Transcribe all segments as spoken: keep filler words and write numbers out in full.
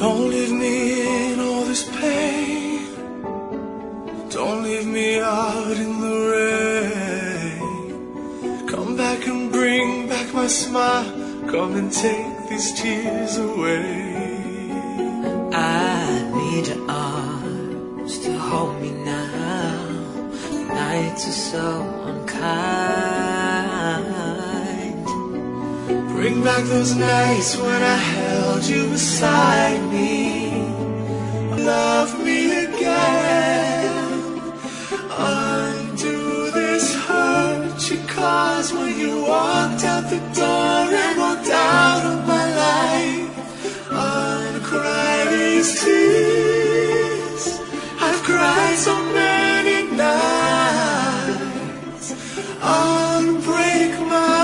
Don't leave me in all this pain. Don't leave me out in the rain. Come back and bring back my smile. Come and take these tears away. I need your arms to hold me now. Nights are so unkind. Bring back those nights when I held you beside me. Love me again. Undo this hurt you caused when you walked out the door and walked out of my life. Uncry these tears I've cried so many nights. Unbreak my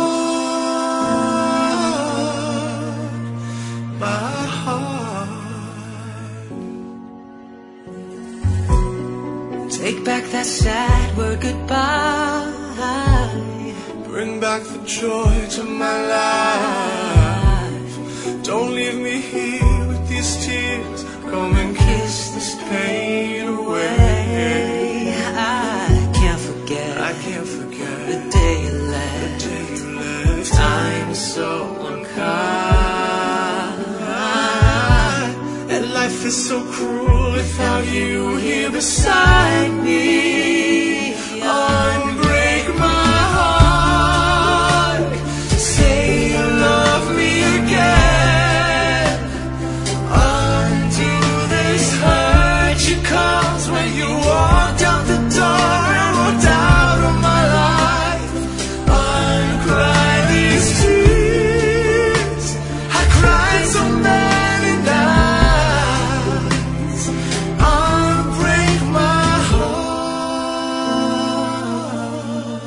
heart, my heart. Take back that sad word goodbye. Bring back the joy to my life. Don't leave me here with these tears. Come and kiss this pain away. I can't forget, I can't forget the day you left. The day you left. Time is so unkind, and life is so cruel without you here beside me. Unbreak my heart. Say you love me again. Undo this hurt you caused when you walked out the door and walked out of my life. Uncry these tears I cried so many nights. Unbreak my heart.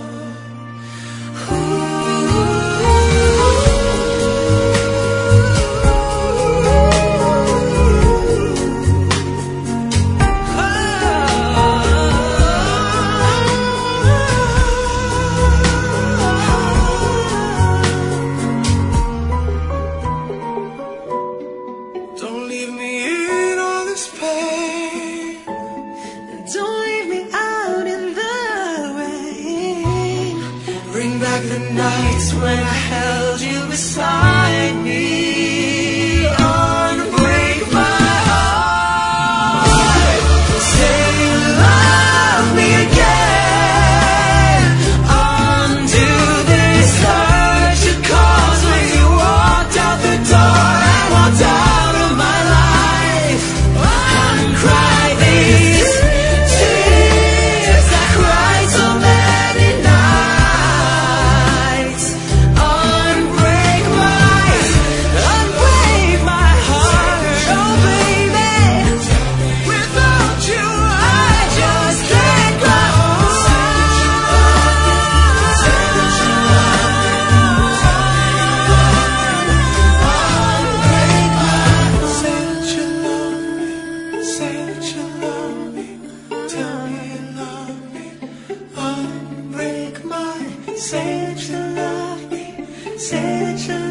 Don't leave me in all this pain. don't leave me out in the rain. Bring back the nights when I held you beside me. Unbreak my heart. Say you love me again. Undo this hurt you caused when you walked out the door and walked out of my life. Uncry these tears I cried so many nights. Unbreak my, unbreak my heart. Oh baby, without you I just can't go on. Say that you love me. Unbreak my, say that you love me. Say that you love me. Tell me you love me. Unbreak my, say that you love me. Say that you